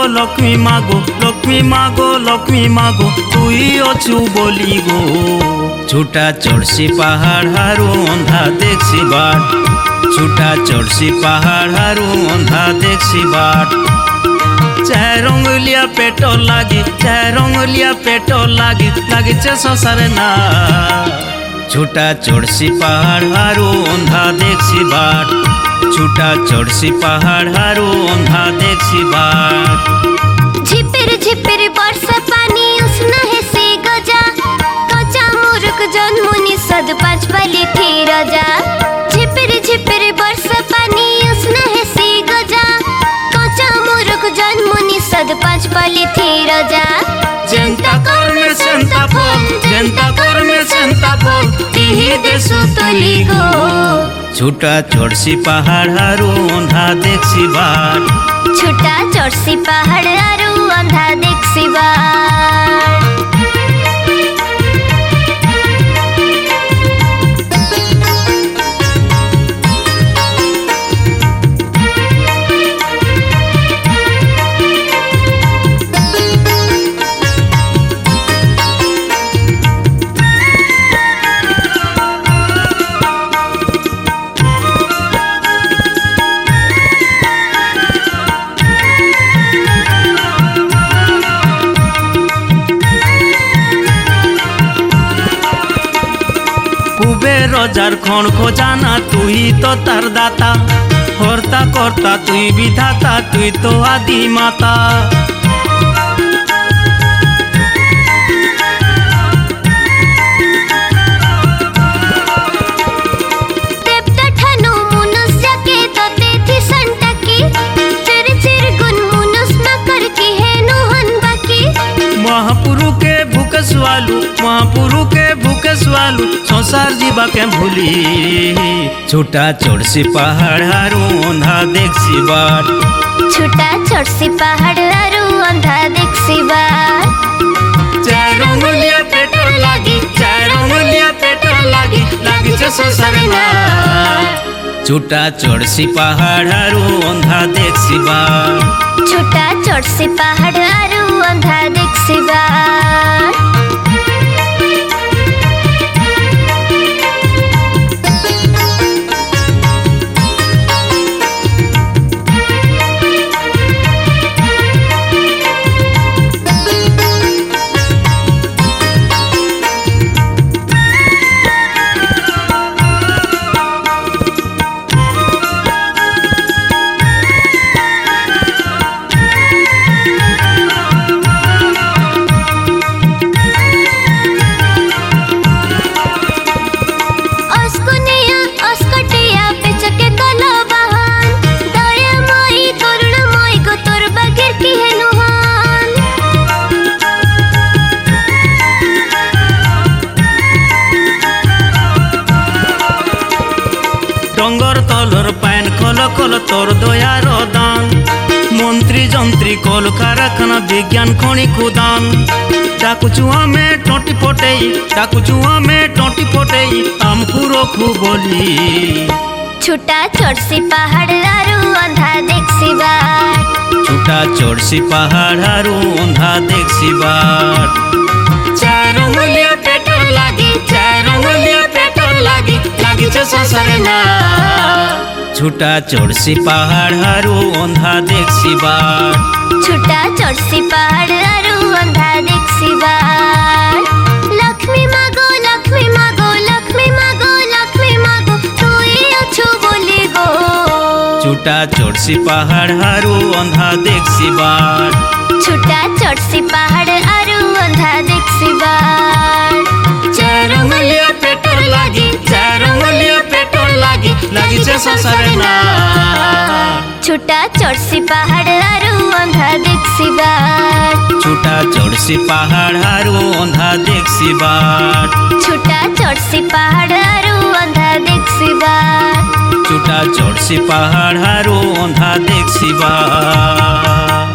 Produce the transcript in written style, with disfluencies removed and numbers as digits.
लक्ष्मी मागो लक्ष्मी मागो लक्ष्मी मागो तुई अछु बोली गो। छुटा चढ़सी पहाड़ हारू अंधा देखसी बाट, छुटा चढ़सी पहाड़ हारू अंधा देखसी बाट। चाहे रंगलिया पेटो लागी चाहे रंगलिया पेटो लागी लागी संसार ना। छुटा चढ़सी पहाड़ हारू अंधा देखसी बाट, छुटा चढ़सी पहाड़ हारू अंधा देखसी बाट। झिपिर झिपिर वर्षा पानी उष्ण है से गजा, कचा मूर्ख जन्मुनि सद पाँच पाली थे रजा। झिपिर झिपिर वर्षा पानी उष्ण है से गजा, कचा मूर्ख जन्मुनि सद पाँच पाली थे रजा। जनता कर में संता फल जनता कर में संता फल तिही देशो तली गो। छुटा चढ़सी पहाड़ हारू अंधा देखसी बाट, छुटा चढ़सी पहाड़ हारू अंधा देखसी बाट। रजार खन खोजाना तुई तो तार दाता, हरता करता तुई विधाता तुई तो आदि माता। महापुरु के भूखे स्वालू संसार जीवा के भूली। छुटा चढ़सी पहाड़ हारू अंधा देखसी बाट, छुटा चढ़सी पहाड़ हारू अंधा देखसी बाट। चाहे रंगलिया पेटो लागी चाहे रंगलिया पेटो लागी लागी संसार ना। छुटा चढ़सी पहाड़ हारू अंधा देखसी बाट, छुटा चढ़सी पहाड़ हारू अंधा देखसी बाट। डंगर तलर पान खल खल तोर दयार दान। मंत्री जंत्री कल कारखाना विज्ञान खनि खुदान। डाकुचुआ में टोटी फटेई डाकुचुआ में टोटी फटेई आमकु रखू बोली। छुटा चढ़सी पहाड़ हारू अंधा देखसी बाट, छुटा चढ़सी पहाड़ हारू अंधा देखसी बाट। चाहे रंगलिया पेटो लागी चाहे रंगलिया पेटो लागी लागी संसार ना। छुटा चढ़सी पहाड़ हारू अंधा देखसी बाट, छुटा चढ़सी पहाड़ हारू अंधा देखसी बाट। लक्ष्मी मागो लक्ष्मी मागो लक्ष्मी मागो लक्ष्मी मागो तुई अछु बोली गो। छुटा चढ़सी पहाड़ हारू अंधा देखसी बाट, छुटा चढ़सी पहाड़ हारू अंधा देखसी बाट। चाहे रंगलिया पेटो लागी चाहे रंगलिया पेटो लागी लागी संसार ना। छुटा चढ़सी पहाड़ हारू अंधा देखसी बाट, छुटा चढ़सी पहाड़ हारू अंधा देखसी बाट। छुटा चढ़सी पहाड़ हारू अंधा देखसी बाट, छुटा चढ़सी पहाड़ हारू अंधा देखसी बाट।